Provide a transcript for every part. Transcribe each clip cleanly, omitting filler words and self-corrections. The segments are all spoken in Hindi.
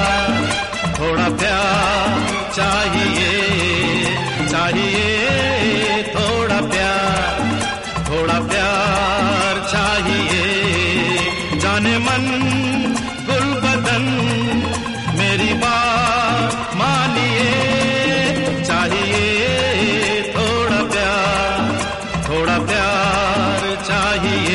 थोड़ा प्यार चाहिए, चाहिए थोड़ा प्यार चाहिए। जाने मन गुल बदन मेरी बात मानिए, चाहिए थोड़ा प्यार चाहिए।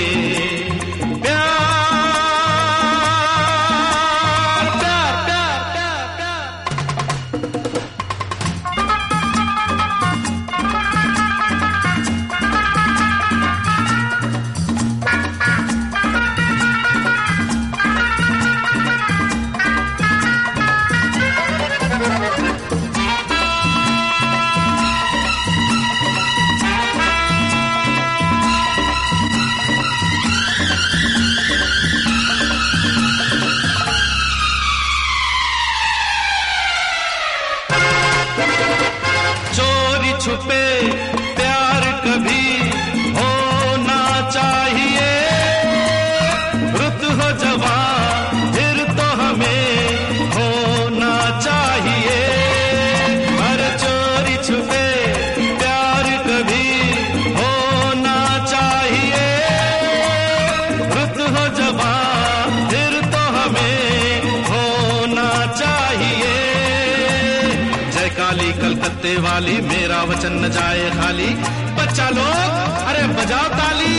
चोरी छुपे प्यार कभी होना चाहिए, रुत हो जवान फिर तो हमें होना चाहिए। हर चोरी छुपे प्यार कभी होना चाहिए, रुत हो जवान फिर तो हमें होना चाहिए। जय काली कलकत्ते वाली मेरा वचन न जाए खाली, बच्चा लोग अरे बजाओ ताली।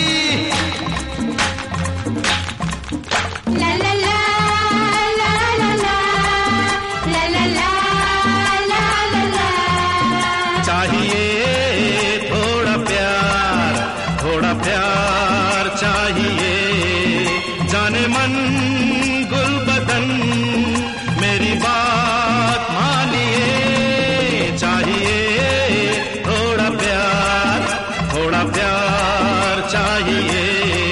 ला ला ला ला ला ला ला ला ला ला ला। चाहिए थोड़ा प्यार चाहिए। जाने मन गुल बदन मेरी बात मानिए, चाहिए थोड़ा प्यार चाहिए।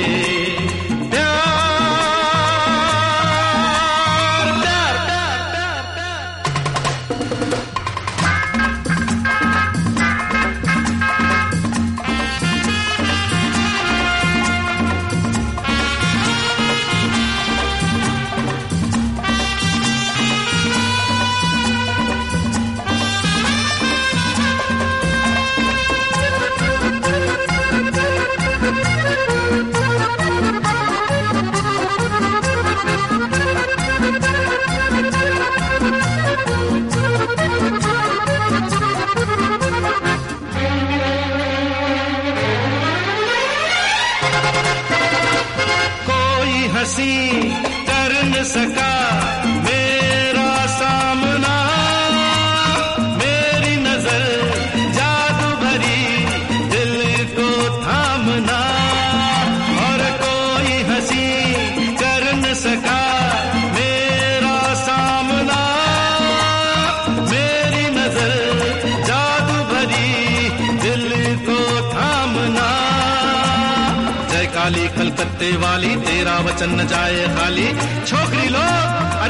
हंसी कर न सका मेरा सामना, मेरी नजर जादू भरी दिल को थामना। और कोई हंसी कर न सका मेरा सामना, मेरी नजर जादू भरी दिल को थामना। जय काली कलकत्ते वाली तेरा वचन न जाए खाली, छोकरी लोग